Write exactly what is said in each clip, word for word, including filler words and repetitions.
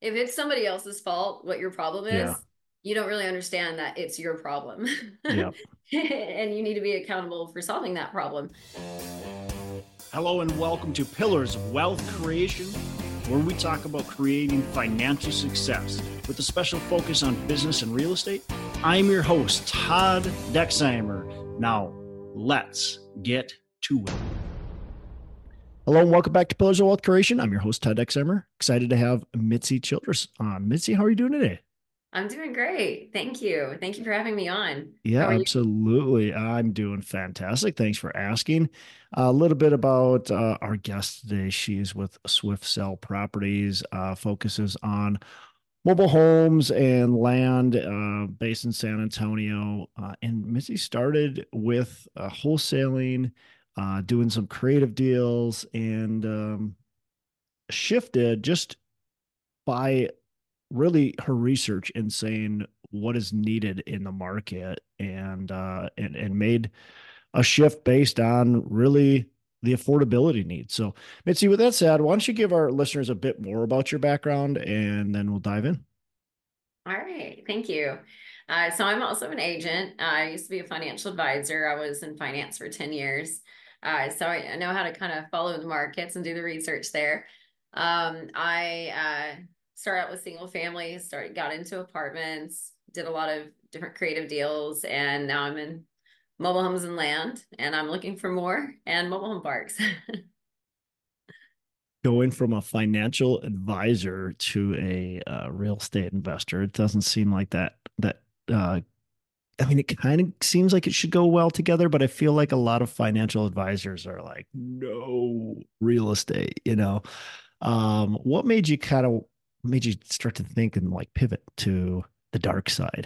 if it's somebody else's fault, what your problem Yeah. is, you don't really understand that it's your problem. Yeah. And you need to be accountable for solving that problem. Hello and welcome to Pillars of Wealth Creation, where we talk about creating financial success with a special focus on business and real estate. I'm your host, Todd Dexheimer. Now, let's get to it. Hello and welcome back to Pillars of Wealth Creation. I'm your host, Todd Dexheimer. Excited to have Mitzi Childress on. Mitzi, how are you doing today? I'm doing great. Thank you. Thank you for having me on. Yeah, How are you? absolutely. I'm doing fantastic. Thanks for asking. A little bit about uh, our guest today. She is with Swift Cell Properties, uh, focuses on mobile homes and land uh, based in San Antonio. Uh, and Missy started with uh, wholesaling, uh, doing some creative deals, and um, shifted just by really her research and saying what is needed in the market and uh and and made a shift based on really the affordability needs. So, Mitzi, with that said, why don't you give our listeners a bit more about your background and then we'll dive in. All right. Thank you. Uh, so I'm also an agent. Uh, I used to be a financial advisor. I was in finance for ten years. Uh, so I, I know how to kind of follow the markets and do the research there. Um, I uh, started out with single family, started, got into apartments, did a lot of different creative deals, and now I'm in mobile homes and land, and I'm looking for more and mobile home parks. Going from a financial advisor to a uh, real estate investor, it doesn't seem like that that uh, I mean, it kind of seems like it should go well together, but I feel like a lot of financial advisors are like, no real estate, you know. Um, what made you kind of made you start to think and like pivot to the dark side?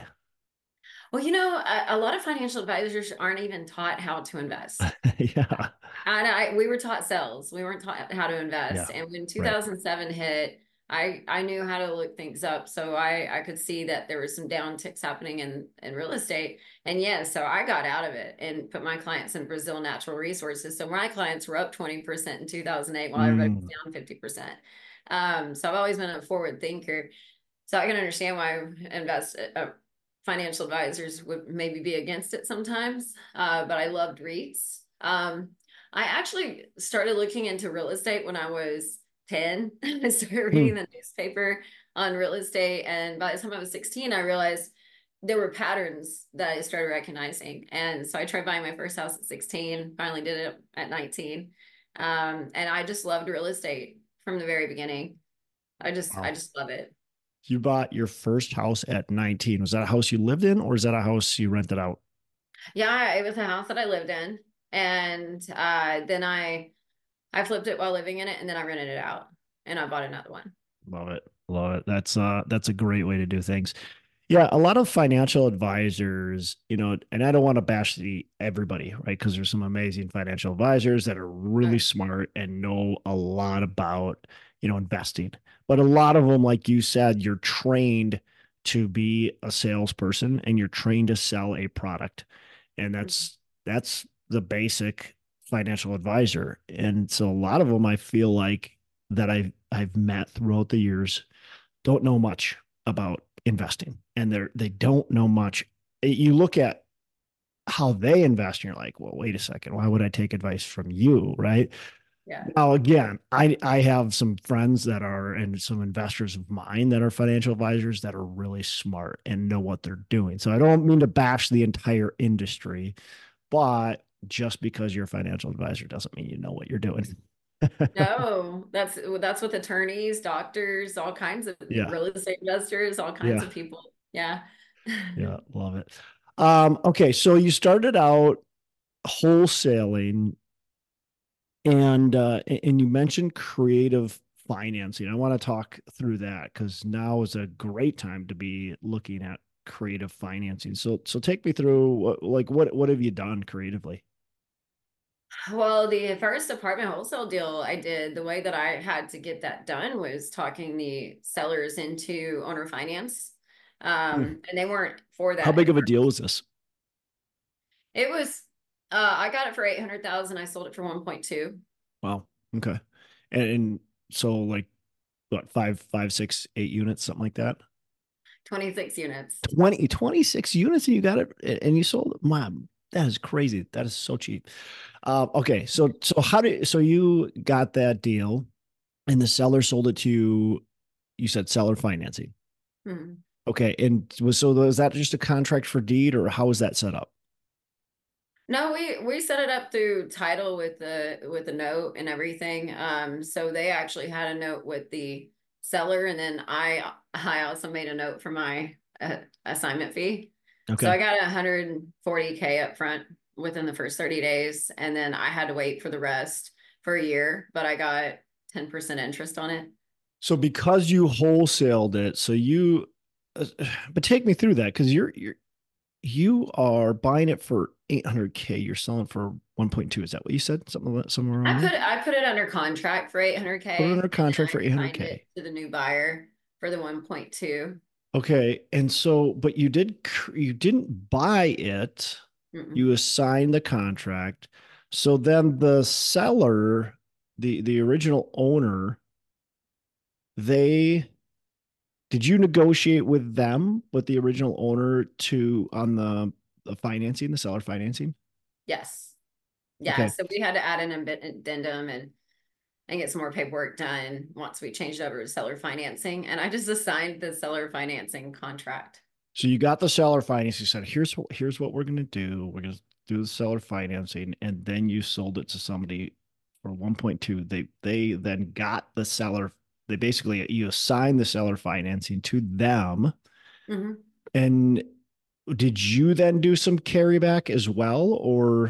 Well, you know, a, a lot of financial advisors aren't even taught how to invest. Yeah. And I, we were taught sales. We weren't taught how to invest. Yeah. And when Right. two thousand seven hit, I I knew how to look things up. So I I could see that there was some downticks happening in in real estate. And yeah, so I got out of it and put my clients in Brazil Natural Resources. So my clients were up twenty percent in two thousand eight while everybody was Mm. down fifty percent. Um, so I've always been a forward thinker. So I can understand why invest uh, financial advisors would maybe be against it sometimes. Uh, but I loved REITs. Um, I actually started looking into real estate when I was ten. I started reading Mm. the newspaper on real estate. And by the time I was sixteen, I realized there were patterns that I started recognizing. And so I tried buying my first house at sixteen, finally did it at nineteen. Um, and I just loved real estate from the very beginning. I just, I Wow. just love it. You bought your first house at nineteen. Was that a house you lived in or is that a house you rented out? Yeah, it was a house that I lived in. And uh, then I, I flipped it while living in it and then I rented it out and I bought another one. Love it. Love it. That's uh that's a great way to do things. Yeah, a lot of financial advisors, you know, and I don't want to bash the everybody, right? Because there's some amazing financial advisors that are really Right. smart and know a lot about, you know, investing. But a lot of them, like you said, you're trained to be a salesperson and you're trained to sell a product. And that's that's the basic financial advisor. And so a lot of them I feel like that I've I've met throughout the years don't know much about investing and they're they don't know much. You look at how they invest and you're like, well, wait a second, why would I take advice from you, right? Yeah. Now again, i i have some friends that are and some investors of mine that are financial advisors that are really smart and know what they're doing. So I don't mean to bash the entire industry, but just because you're a financial advisor doesn't mean you know what you're doing. No, that's that's with attorneys, doctors, all kinds of Yeah. real estate investors, all kinds Yeah. of people. Yeah. Yeah, love it. Um, okay, so you started out wholesaling and uh and you mentioned creative financing. I want to talk through that because now is a great time to be looking at creative financing. So so take me through what like what what have you done creatively? Well, the first apartment wholesale deal I did, the way that I had to get that done was talking the sellers into owner finance. Hmm. Um, and they weren't for How that big at of a first. deal is this? It was uh I got it for eight hundred thousand. I sold it for one point two. Wow. Okay. And, and so like what, five, five, six, eight units, something like that. twenty-six units. twenty, twenty-six units and you got it and you sold it. Mom, that is crazy. That is so cheap. Uh, okay. So, so how did, so you got that deal and the seller sold it to you, you said seller financing. Mhm. Okay. And was, so was that just a contract for deed or how was that set up? No, we we set it up through title with the with the note and everything. Um, so they actually had a note with the seller, and then I I also made a note for my uh, assignment fee. So Okay. I got one hundred forty K up front within the first thirty days, and then I had to wait for the rest for a year, but I got ten percent interest on it. So because you wholesaled it, so you, uh, but take me through that because you're, you're, you are buying it for eight hundred K. You're selling for one point two. Is that what you said? Something, somewhere I around put there? I put it under contract for Put it eight hundred K, under and then contract for I signed it eight hundred K. to the new buyer for the one point two. Okay. And so, but you did, you didn't buy it. Mm-mm. You assigned the contract. So then the seller, the, the original owner, they, did you negotiate with them, with the original owner to, on the, the financing, the seller financing? Yes. Yeah, Okay. so we had to add an addendum and and get some more paperwork done once we changed over to seller financing. And I just assigned the seller financing contract. So you got the seller financing. You said, here's what, here's what we're going to do. We're going to do the seller financing. And then you sold it to somebody for one point two. They, they then got the seller. They basically, you assigned the seller financing to them. Mm-hmm. And did you then do some carryback as well? Or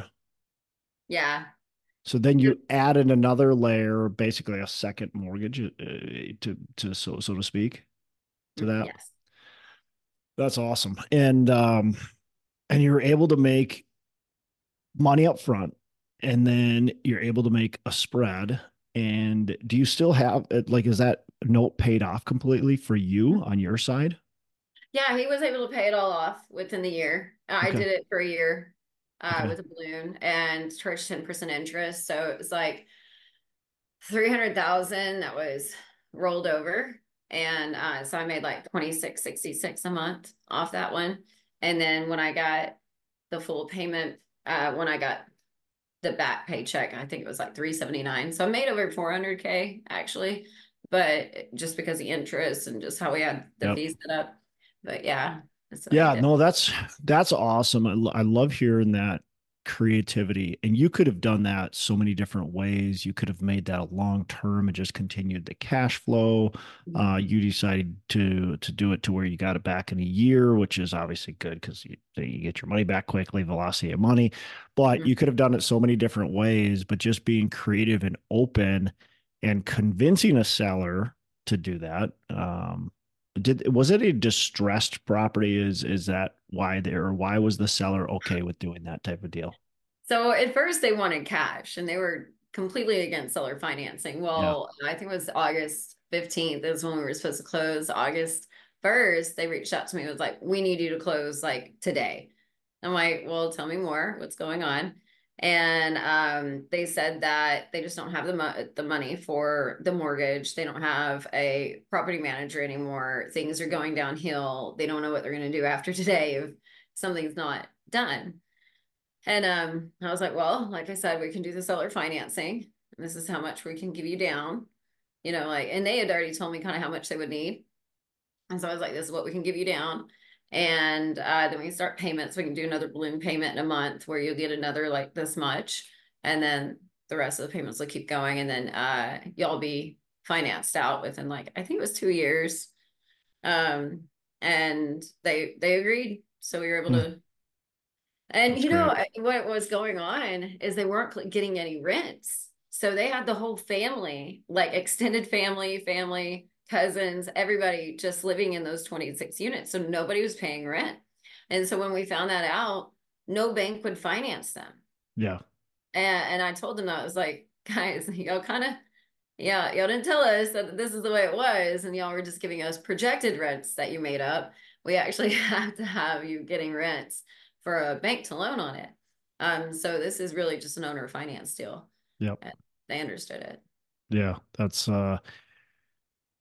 Yeah. so then you added another layer, basically a second mortgage uh, to, to, so, so to speak, to that? Yes. That's awesome. And, um, and you're able to make money up front and then you're able to make a spread. And do you still have it? Like, is that note paid off completely for you on your side? Yeah, he was able to pay it all off within the year. I Okay. did it for a year uh, Okay. with a balloon and charged ten percent interest. So it was like three hundred thousand that was rolled over. And uh, so I made like twenty-six sixty-six a month off that one. And then when I got the full payment, uh, when I got the back paycheck, I think it was like three seventy-nine. So I made over four hundred K actually, but just because the interest and just how we had the Yep. fees set up. But yeah, that's what I Yeah, did. no, that's that's awesome. I, lo- I love hearing that creativity. And you could have done that so many different ways. You could have made that a long term and just continued the cash flow. Uh, you decided to to do it to where you got it back in a year, which is obviously good because you, you get your money back quickly, velocity of money. But Mhm. you could have done it so many different ways. But just being creative and open and convincing a seller to do that. Um, did was it a distressed property? Is is that why there or why was the seller okay with doing that type of deal? So at first they wanted cash and they were completely against seller financing. Yeah. Well, I think it was August fifteenth is when we were supposed to close. August first, they reached out to me and was like, we need you to close like today. I'm like, well, tell me more. What's going on? And um, they said that they just don't have the mo- the money for the mortgage. They don't have a property manager anymore. Things are going downhill. They don't know what they're going to do after today if something's not done. And um, I was like, well, like I said, we can do the seller financing. This is how much we can give you down. You know, like, and they had already told me kind of how much they would need. And so I was like, this is what we can give you down. And uh, then we can start payments. We can do another balloon payment in a month where you'll get another like this much. And then the rest of the payments will keep going. And then uh, y'all be financed out within like, I think it was two years. Um, and they they agreed. So we were able Hmm, to and that's you know great. I- what was going on is they weren't cl- getting any rents. So they had the whole family, like extended family, family, cousins, everybody just living in those twenty-six units. So nobody was paying rent. And so when we found that out, no bank would finance them. Yeah. And, and I told them that I was like, guys, y'all kind of, yeah, y'all didn't tell us that this is the way it was. And y'all were just giving us projected rents that you made up. We actually have to have you getting rents for a bank to loan on it. Um, so this is really just an owner finance deal. Yep. And they understood it. Yeah. That's uh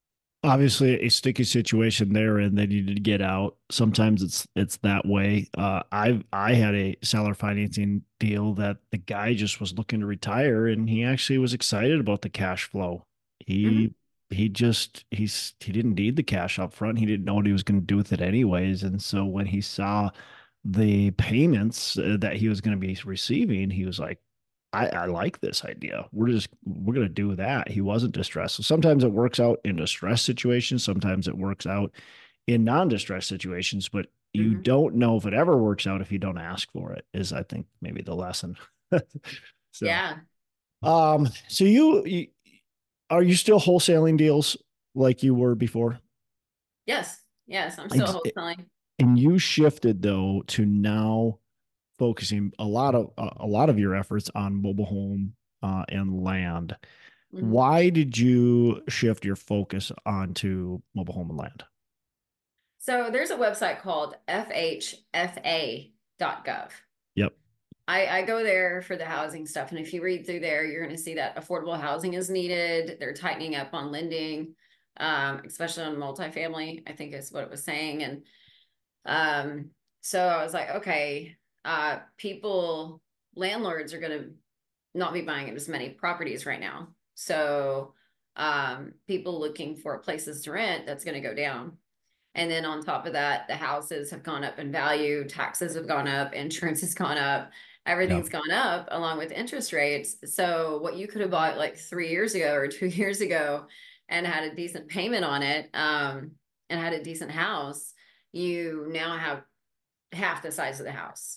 obviously a sticky situation there and they needed to get out. Sometimes it's it's that way. Uh I've I had a seller financing deal that the guy just was looking to retire and he actually was excited about the cash flow. Mhm. He he just he's he didn't need the cash up front. He didn't know what he was going to do with it anyways. And so when he saw the payments uh, that he was going to be receiving, he was like, I, I like this idea. We're just we're gonna do that. He wasn't distressed. So sometimes it works out in distress situations, sometimes it works out in non-distress situations, but you Mhm. don't know if it ever works out if you don't ask for it, is I think maybe the lesson. So Yeah. um so you, you are you still wholesaling deals like you were before? Yes. Yes. I'm still Ex- wholesaling. And you shifted though to now focusing a lot of a a lot of your efforts on mobile home uh, and land. Mhm. Why did you shift your focus onto mobile home and land? So there's a website called f h f a dot gov. Yep. I, I go there for the housing stuff. And if you read through there, you're going to see that affordable housing is needed. They're tightening up on lending, um, especially on multifamily, I think is what it was saying. And um, so I was like, okay, uh, people, landlords are going to not be buying as many properties right now. So um, people looking for places to rent, that's going to go down. And then on top of that, the houses have gone up in value, taxes have gone up, insurance has gone up, Yep. everything's gone up along with interest rates. So what you could have bought like three years ago or two years ago and had a decent payment on it, um, and had a decent house, you now have half the size of the house.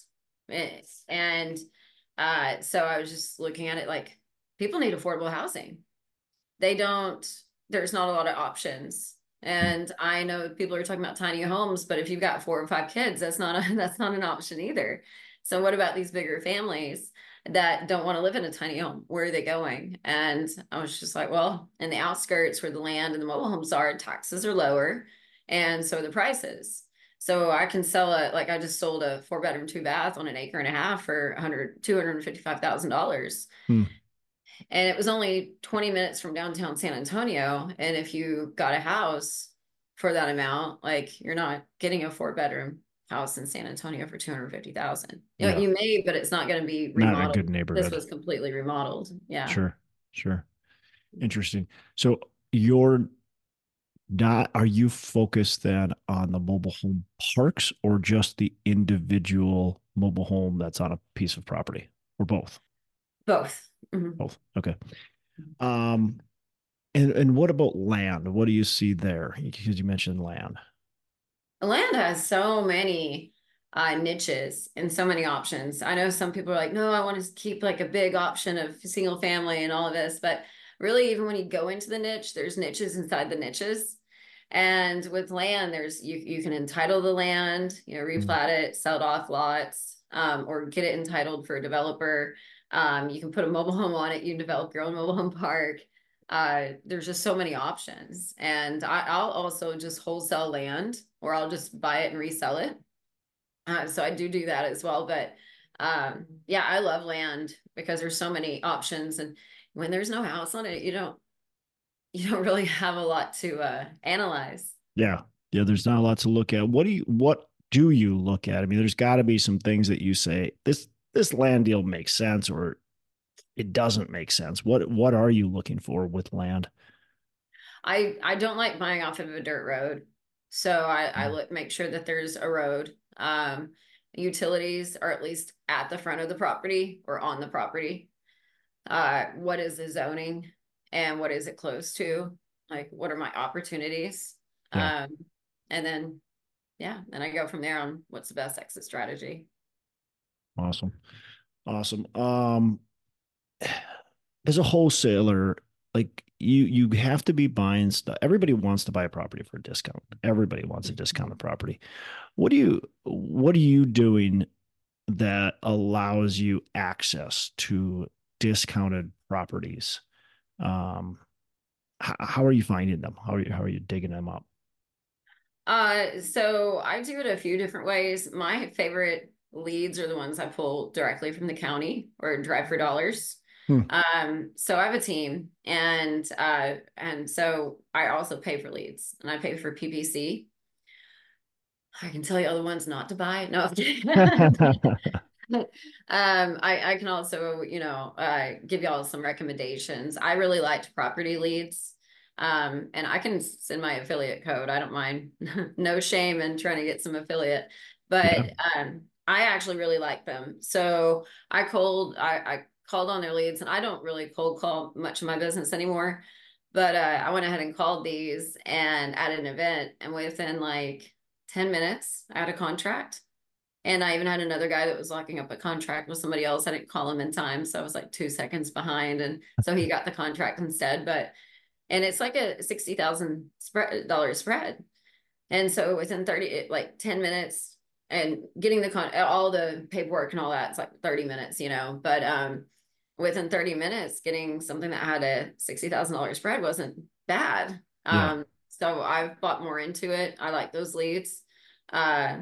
And uh, so I was just looking at it like people need affordable housing. They don't, there's not a lot of options. And I know people are talking about tiny homes, but if you've got four or five kids, that's not a, that's not an option either. So what about these bigger families that don't want to live in a tiny home? Where are they going? And I was just like, well, in the outskirts where the land and the mobile homes are, taxes are lower, and so are the prices. So I can sell it like I just sold a four bedroom, two bath on an acre and a half for one hundred, two hundred fifty-five thousand dollars. Hmm. And it was only twenty minutes from downtown San Antonio. And if you got a house for that amount, like you're not getting a four bedroom house in San Antonio for two hundred fifty thousand. You know, Yeah. you may, but it's not going to be Not a remodeled. good This neighborhood. was completely remodeled. Yeah. Sure. Sure. Interesting. So you're not, are you focused then on the mobile home parks or just the individual mobile home that's on a piece of property or both? Both. Mhm. Both. Okay. Um, and, and what about land? What do you see there? Because you mentioned land. Land has so many uh, niches and so many options. I know some people are like, no, I want to keep like a big option of single family and all of this. But really, even when you go into the niche, there's niches inside the niches. And with land, there's you you can entitle the land, you know, Mm. replat it, sell it off lots, um, or get it entitled for a developer. Um, you can put a mobile home on it. You can develop your own mobile home park. Uh, there's just so many options. And I, I'll also just wholesale land or I'll just buy it and resell it. Uh, so I do do that as well. But um, yeah, I love land because there's so many options. And when there's no house on it, you don't you don't really have a lot to uh, analyze. Yeah. Yeah. There's not a lot to look at. What do you, what do you look at? I mean, there's got to be some things that you say, this, this land deal makes sense or it doesn't make sense. What, what are you looking for with land? I I don't like buying off of a dirt road, so I I Mm. look make sure that there's a road. Um, utilities are at least at the front of the property or on the property. Uh, what is the zoning and what is it close to? Like, what are my opportunities? Yeah. Um, and then yeah, then I go from there on what's the best exit strategy. Awesome. Awesome. Um, as a wholesaler, like you, you have to be buying stuff. Everybody wants to buy a property for a discount. Everybody wants a discounted property. What do you, what are you doing that allows you access to discounted properties? Um, how, how are you finding them? How are you, how are you digging them up? Uh, so I do it a few different ways. My favorite leads are the ones I pull directly from the county or drive for dollars. Hmm. Um, so I have a team, and uh, and so I also pay for leads, and I pay for P P C. I can tell you other ones not to buy. No, I'm kidding. Um, I, I can also, you know, uh, give y'all some recommendations. I really liked property leads. Um, and I can send my affiliate code. I don't mind. No shame in trying to get some affiliate, Yeah. but um, I actually really like them. So I cold, I, I called on their leads, and I don't really cold call much of my business anymore. But uh, I went ahead and called these and at an event, and within like ten minutes, I had a contract. And I even had another guy that was locking up a contract with somebody else. I didn't call him in time, so I was like two seconds behind, and so he got the contract instead. But and it's like a sixty thousand spread dollar spread, and so within thirty, like ten minutes, and getting the con all the paperwork and all that, it's like thirty minutes, you know. But um, within thirty minutes, getting something that had a sixty thousand dollar spread wasn't bad. Yeah. Um, so I've bought more into it. I like those leads. Uh,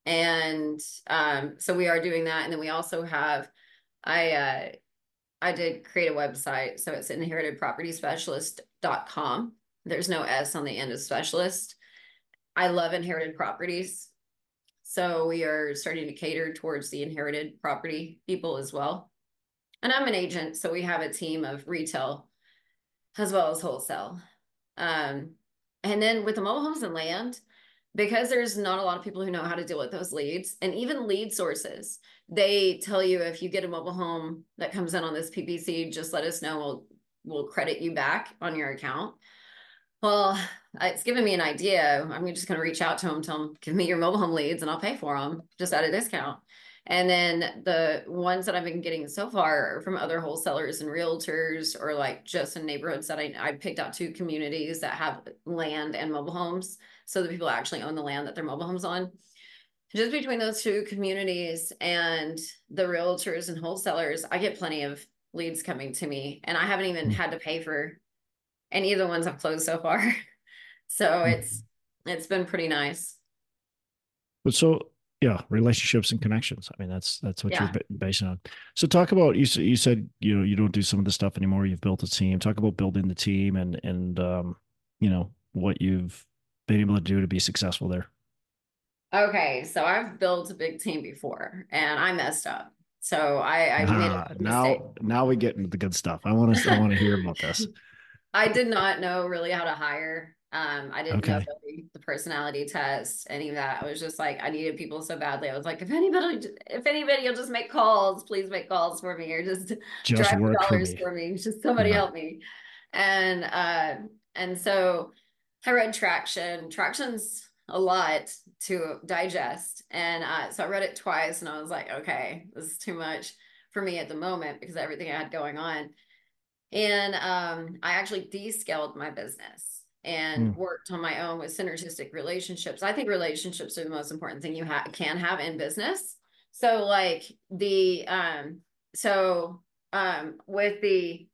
and um, so we are doing that. And then we also have, I uh, I did create a website. So it's inherited property specialist dot com. There's no S on the end of specialist. I love inherited properties. So we are starting to cater towards the inherited property people as well. And I'm an agent, so we have a team of retail as well as wholesale. Um, and then with the mobile homes and land, because there's not a lot of people who know how to deal with those leads, and even lead sources, they tell you if you get a mobile home that comes in on this P P C, just let us know. We'll we'll credit you back on your account. Well, it's given me an idea. I'm just going to reach out to them, tell them, give me your mobile home leads and I'll pay for them just at a discount. And then the ones that I've been getting so far are from other wholesalers and realtors, or like just in neighborhoods that I, I picked out two communities that have land and mobile homes. So the people actually own the land that their mobile homes on. Just between those two communities and the realtors and wholesalers, I get plenty of leads coming to me, and I haven't even Hmm. had to pay for any of the ones I've closed so far. So it's it's been pretty nice. But so yeah, relationships and connections. I mean, that's that's what you're Yeah. ba- basing on. So talk about you. s- You said you know you don't do some of the stuff anymore. You've built a team. Talk about building the team and and um, you know what you've been able to do to be successful there. Okay, so I've built a big team before and I messed up. So I I made a Ah, big mistake. now now we get into the good stuff. I want to I want to hear about this. I did not know really how to hire. Um, I didn't know Okay, really the personality test, any of that. I was just like, I needed people so badly. I was like, if anybody, if anybody will just make calls, please make calls for me, or just just drive the work for dollars me. for me. Just somebody Yeah. help me. And uh, and so I read Traction. Traction's a lot to digest, and uh, so I read it twice, and I was like, okay, this is too much for me at the moment because of everything I had going on. And um, I actually descaled my business and Mm. worked on my own with synergistic relationships. I think relationships are the most important thing you ha- can have in business. So like the um so um with the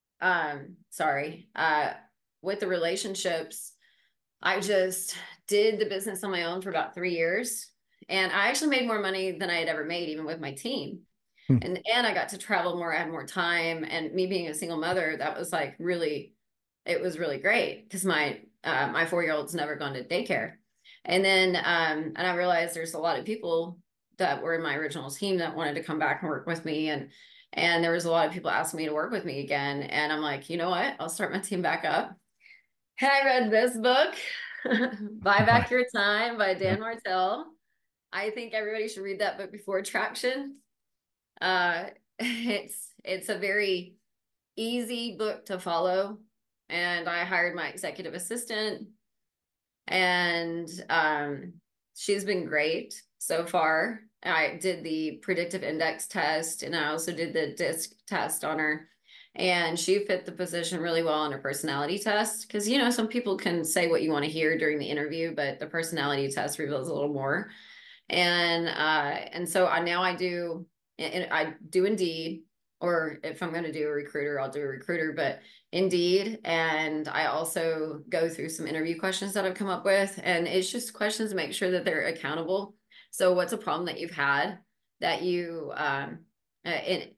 um sorry, uh with the relationships, I just did the business on my own for about three years. And I actually made more money than I had ever made, even with my team. Mm. And and I got to travel more, I had more time. And me being a single mother, that was like really, it was really great because my uh, my four year old's never gone to daycare. And then um, and I realized there's a lot of people that were in my original team that wanted to come back and work with me. And and there was a lot of people asking me to work with me again. And I'm like, you know what? I'll start my team back up. And I read this book, Buy Bye. Back Your Time by Yep. Dan Martell. I think everybody should read that book before Traction. Uh, it's it's a very easy book to follow, and I hired my executive assistant, and um, she's been great so far. I did the predictive index test, and I also did the disc test on her. And she fit the position really well on her personality test. Because, you know, some people can say what you want to hear during the interview, but the personality test reveals a little more. And uh, and so I now I do and I do Indeed, or if I'm going to do a recruiter, I'll do a recruiter, but Indeed. And I also go through some interview questions that I've come up with, and it's just questions to make sure that they're accountable. So, what's a problem that you've had that you um, uh, in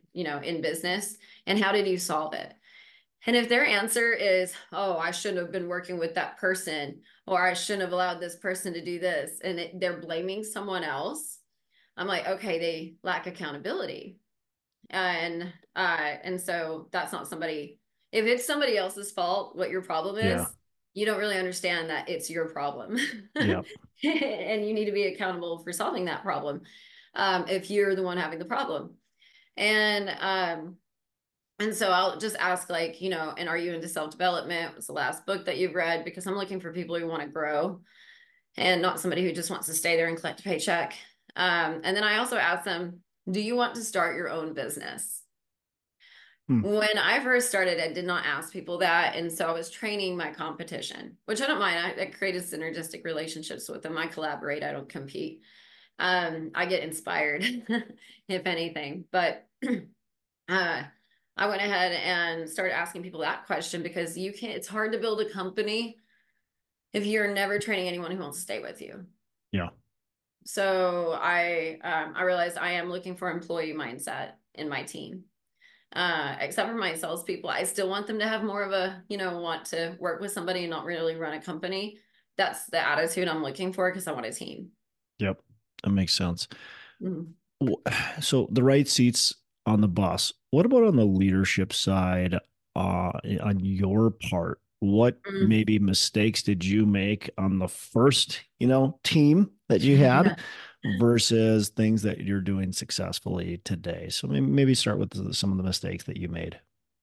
you know, in business, and how did you solve it? And if their answer is, oh, I shouldn't have been working with that person, or I shouldn't have allowed this person to do this, and it, they're blaming someone else, I'm like, okay, they lack accountability. And uh, and so that's not somebody, if it's somebody else's fault, what your problem Yeah. is, you don't really understand that it's your problem. Yeah. And you need to be accountable for solving that problem, um, if you're the one having the problem. And um, and so I'll just ask, like, you know, and are you into self-development? What's the last book that you've read? Because I'm looking for people who want to grow and not somebody who just wants to stay there and collect a paycheck. Um, and then I also ask them, do you want to start your own business? Hmm. When I first started, I did not ask people that. And so I was training my competition, which I don't mind. I, I created synergistic relationships with them. I collaborate, I don't compete. Um, I get inspired, if anything. But uh, I went ahead and started asking people that question, because you can't, it's hard to build a company if you're never training anyone who wants to stay with you. Yeah. So I um, I realized I am looking for employee mindset in my team. Uh, except for my salespeople, I still want them to have more of a, you know, want to work with somebody and not really run a company. That's the attitude I'm looking for, because I want a team. Yep. That makes sense. Mhm. So the right seats on the bus. What about on the leadership side, uh, on your part? What Mm. maybe mistakes did you make on the first, you know, team that you had versus things that you're doing successfully today? So maybe, maybe start with the, some of the mistakes that you made.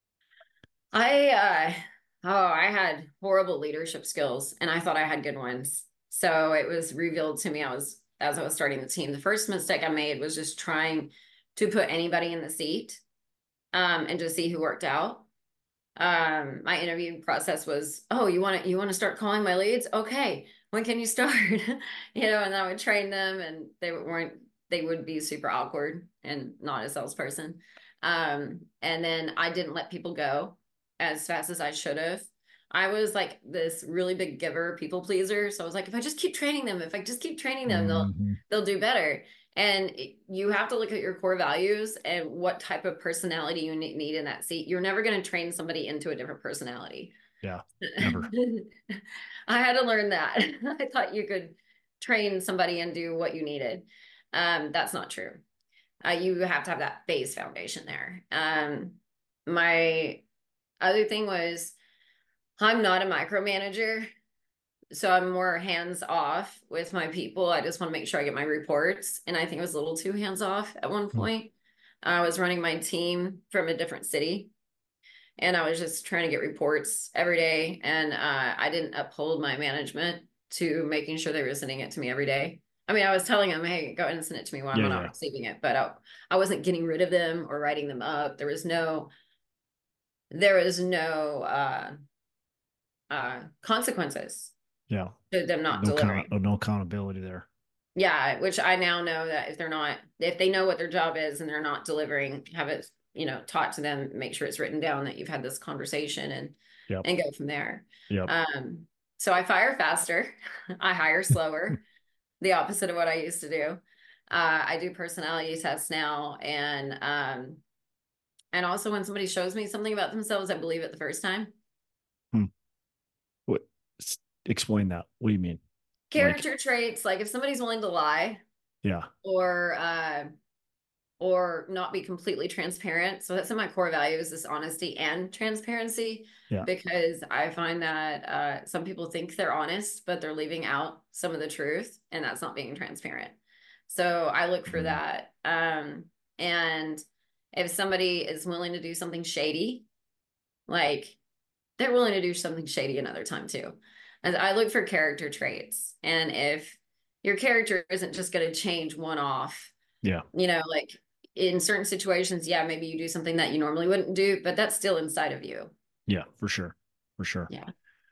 I uh oh, I had horrible leadership skills, and I thought I had good ones. So it was revealed to me, I was as I was starting the team. The first mistake I made was just trying to put anybody in the seat, um, and just see who worked out. Um, my interview process was, oh, you want to you want to start calling my leads? Okay, when can you start? You know, and I would train them, and they weren't they would be super awkward and not a salesperson. Um, and then I didn't let people go as fast as I should have. I was like this really big giver, people pleaser. So I was like, if I just keep training them, if I just keep training them, they'll Mm-hmm. they'll do better. And you have to look at your core values and what type of personality you need in that seat. You're never going to train somebody into a different personality. Yeah, never. I had to learn that. I thought you could train somebody and do what you needed. Um, that's not true. Uh, you have to have that base foundation there. Um, my other thing was, I'm not a micromanager, so I'm more hands off with my people. I just want to make sure I get my reports. And I think I was a little too hands off at one Mm. point. I was running my team from a different city, and I was just trying to get reports every day. And uh, I didn't uphold my management to making sure they were sending it to me every day. I mean, I was telling them, hey, go ahead and send it to me. Why am Yeah, I not yeah, receiving it? But I, I wasn't getting rid of them or writing them up. There was no, there was no uh, uh, consequences yeah. to them not No con- delivering. no accountability there. Yeah, which I now know that if they're not, if they know what their job is and they're not delivering, have it, you know, taught to them, make sure it's written down that you've had this conversation, and Yep. and go from there. Yep. Um, so I fire faster, I hire slower, the opposite of what I used to do. Uh, I do personality tests now, and um, and also when somebody shows me something about themselves, I believe it the first time. Hmm. What? s- Explain that. What do you mean? Like, Character traits, like if somebody's willing to lie, yeah. or uh, or not be completely transparent. So that's in my core values, is honesty and transparency, Yeah. because I find that uh, some people think they're honest, but they're leaving out some of the truth, and that's not being transparent. So I look for Mhm. that. Um, and if somebody is willing to do something shady, like they're willing to do something shady another time too. And I look for character traits. And if your character isn't just going to change one off, Yeah. you know, like in certain situations, yeah, maybe you do something that you normally wouldn't do, but that's still inside of you. Yeah, for sure. For sure. Yeah.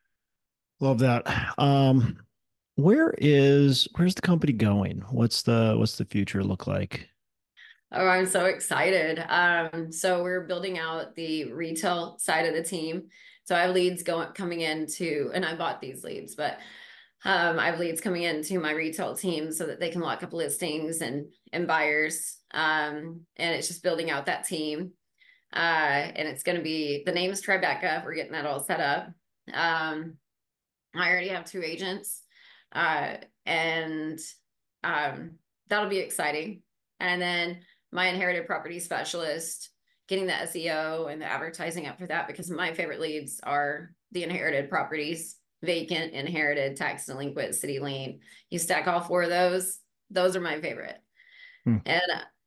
Love that. Um, where is where's the company going? What's the what's the future look like? Oh, I'm so excited. Um, so we're building out the retail side of the team. So I have leads going coming into, and I bought these leads, but Um, I have leads coming into my retail team so that they can lock up listings and and buyers. Um, and it's just building out that team. Uh, and it's going to be the name is Tribeca. We're getting that all set up. Um, I already have two agents, uh, and um, that'll be exciting. And then my inherited property specialist, getting the S E O and the advertising up for that because my favorite leads are the inherited properties, vacant, inherited, tax delinquent, city lien. You stack all four of those, those are my favorite. Hmm. And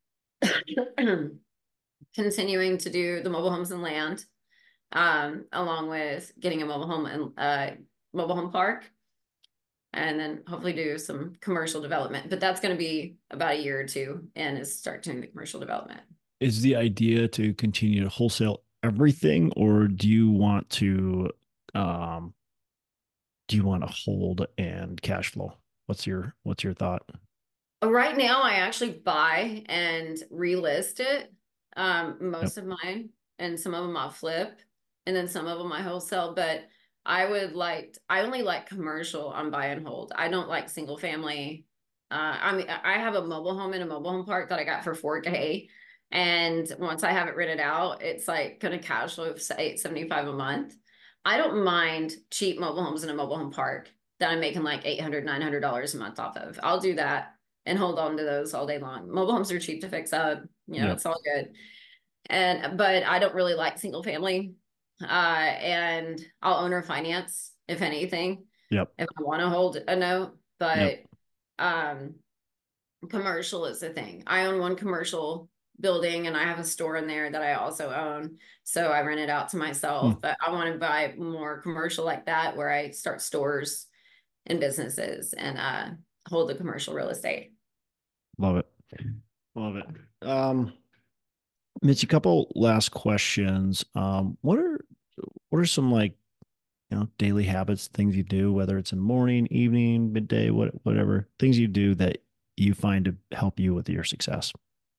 uh, continuing to do the mobile homes and land, um, along with getting a mobile home and uh, mobile home park, and then hopefully do some commercial development. But that's going to be about a year or two, and is start doing the commercial development. Is the idea to continue to wholesale everything, or do you want to um do you want to hold and cash flow? What's your what's your thought? Right now, I actually buy and relist it. Um, Yep. most of mine, and some of them I'll flip, and then some of them I wholesale. But I would like, I only like commercial on buy and hold. I don't like single family. Uh, I mean, I have a mobile home in a mobile home park that I got for four K. And once I have it rented out, it's like going to cash flow of eight seventy-five a month. I don't mind cheap mobile homes in a mobile home park that I'm making like eight hundred, nine hundred dollars a month off of. I'll do that and hold on to those all day long. Mobile homes are cheap to fix up. You know, Yep. it's all good. And but I don't really like single family. Uh, and I'll owner finance if anything, Yep. if I want to hold a note. Yep. But um, commercial is the thing. I own one commercial building and I have a store in there that I also own. So I rent it out to Hmm. myself. But I want to buy more commercial like that where I start stores and businesses and uh, hold the commercial real estate. Love it. Love it. Um, Mitch, a couple last questions. Um, what are what are some like, you know, daily habits, things you do, whether it's in morning, evening, midday, what whatever, things you do that you find to help you with your success?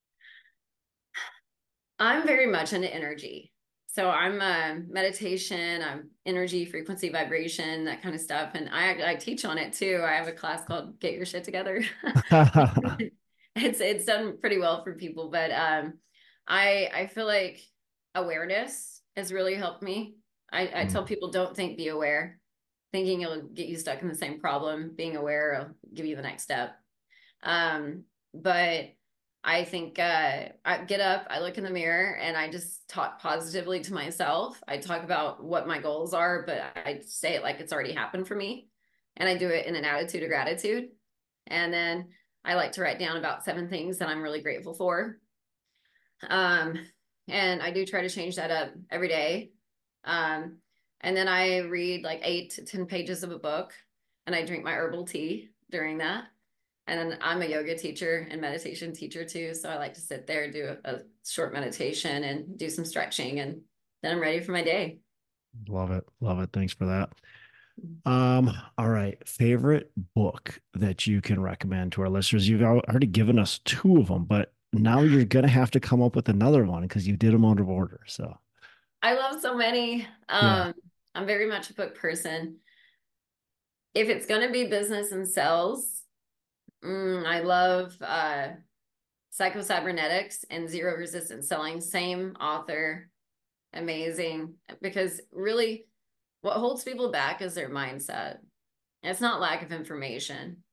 I'm very much into energy. So I'm uh, meditation, I'm energy, frequency, vibration, that kind of stuff. And I I teach on it too. I have a class called Get Your Shit Together. It's it's done pretty well for people, but um, I I feel like awareness has really helped me. I, I Mm. tell people don't think, be aware. Thinking it'll get you stuck in the same problem. Being aware will give you the next step. Um, but I think uh, I get up, I look in the mirror, and I just talk positively to myself. I talk about what my goals are, but I say it like it's already happened for me. And I do it in an attitude of gratitude. And then I like to write down about seven things that I'm really grateful for. Um, and I do try to change that up every day. Um, and then I read like eight to ten pages of a book, and I drink my herbal tea during that. And then I'm a yoga teacher and meditation teacher too. So I like to sit there and do a, a short meditation and do some stretching, and then I'm ready for my day. Love it. Love it. Thanks for that. Um, all right. Favorite book that you can recommend to our listeners? You've al- already given us two of them, but now you're gonna have to come up with another one because you did them out of order. So I love so many. yeah. Um, I'm very much a book person. If it's going to be business and sales, mm, I love uh, Psycho Cybernetics and Zero Resistance Selling. Same author, amazing. Because really, what holds people back is their mindset. It's not lack of information.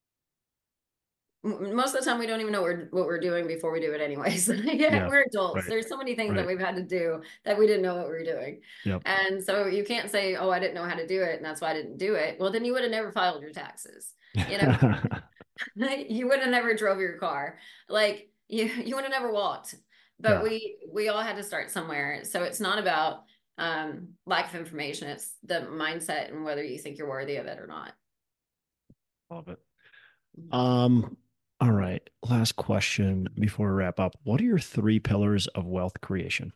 Most of the time, we don't even know what we're, doing before we do it anyways. Yeah, Yeah. we're adults. Right. There's so many things that Right. we've had to do that we didn't know what we were doing. Yep. And so you can't say, oh, I didn't know how to do it, and that's why I didn't do it. Well, then you would have never filed your taxes. You know, you would have never drove your car. Like you, you would have never walked. But Yeah. we we all had to start somewhere. So it's not about um lack of information. It's the mindset and whether you think you're worthy of it or not. Love it. Um, all right. Last question before we wrap up. What are your three pillars of wealth creation?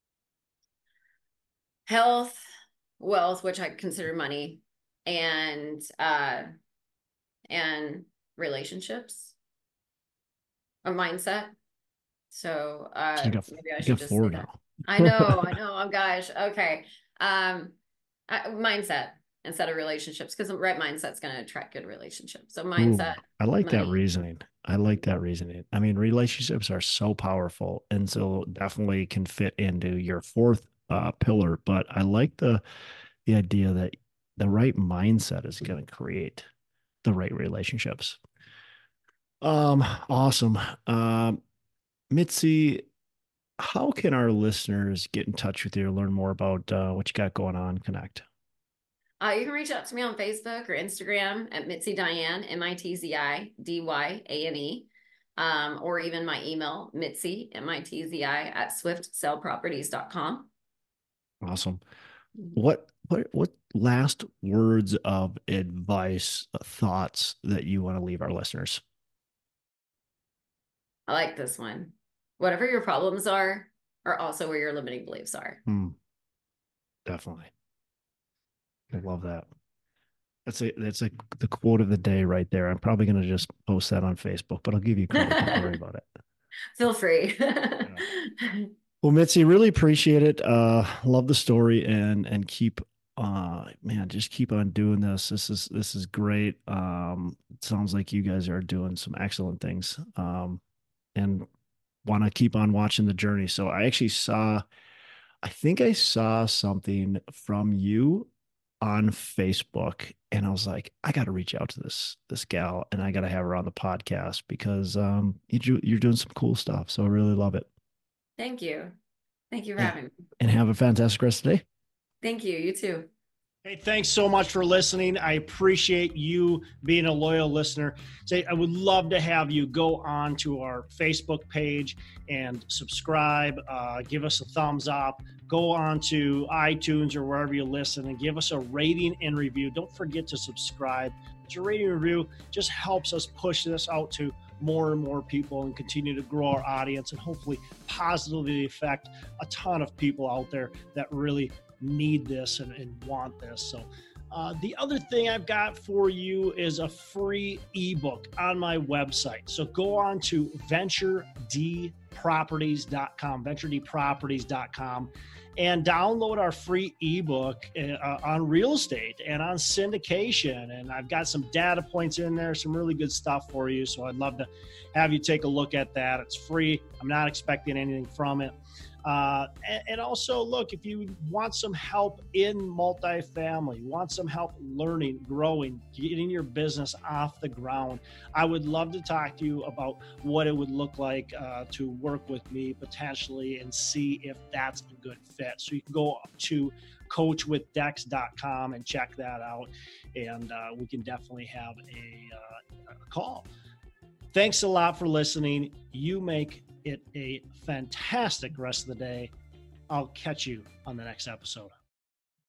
Health, wealth, which I consider money, and uh and relationships, a mindset. So So you uh got maybe I you should got just say four that. now. I know, I know. Oh gosh. Okay. Um uh, mindset. instead of relationships, because the right mindset's going to attract good relationships. So Ooh, mindset, I like that money. reasoning. I like that reasoning. I mean, relationships are so powerful and so definitely can fit into your fourth uh, pillar. But I like the the idea that the right mindset is going to create the right relationships. Um, awesome. Um, Mitzi, how can our listeners get in touch with you, learn more about uh, what you got going on, connect? Uh, you can reach out to me on Facebook or Instagram at Mitzi Diane, M I T Z I D Y A N E, um, or even my email, Mitzi, M I T Z I, at swift sell properties dot com. Awesome. What what what last words of advice, uh, thoughts that you want to leave our listeners? I like this one. Whatever your problems are, are also where your limiting beliefs are. Hmm, definitely. I love that. That's a that's a the quote of the day right there. I'm probably going to just post that on Facebook, but I'll give you credit. Don't worry about it. Feel free. Yeah. Well, Mitzi, really appreciate it. Uh, love the story and and keep uh man, just keep on doing this. This is this is great. Um, it sounds like you guys are doing some excellent things. Um, and want to keep on watching the journey. So I actually saw, I think I saw something from you on Facebook, and I was like, I got to reach out to this this gal, and I got to have her on the podcast because um you do, you're doing some cool stuff. So I really love it. Thank you. Thank you for And, having me. and have a fantastic rest of the day. Thank you. You too. Hey, thanks so much for listening. I appreciate you being a loyal listener. Say, I would love to have you go on to our Facebook page and subscribe. Uh, give us a thumbs up. Go on to iTunes or wherever you listen and give us a rating and review. Don't forget to subscribe. But your rating and review just helps us push this out to more and more people and continue to grow our audience and hopefully positively affect a ton of people out there that really need this and, and want this. So uh, the other thing I've got for you is a free ebook on my website. So go on to venture d properties dot com, venture d properties dot com, and download our free ebook uh, on real estate and on syndication. And I've got some data points in there, some really good stuff for you. So I'd love to have you take a look at that. It's free. I'm not expecting anything from it. Uh, and, and also, look, if you want some help in multifamily, want some help learning, growing, getting your business off the ground, I would love to talk to you about what it would look like uh, to work with me potentially and see if that's a good fit. So you can go to coach with dex dot com and check that out. And uh, we can definitely have a, uh, a call. Thanks a lot for listening. You make it a fantastic rest of the day. I'll catch you on the next episode.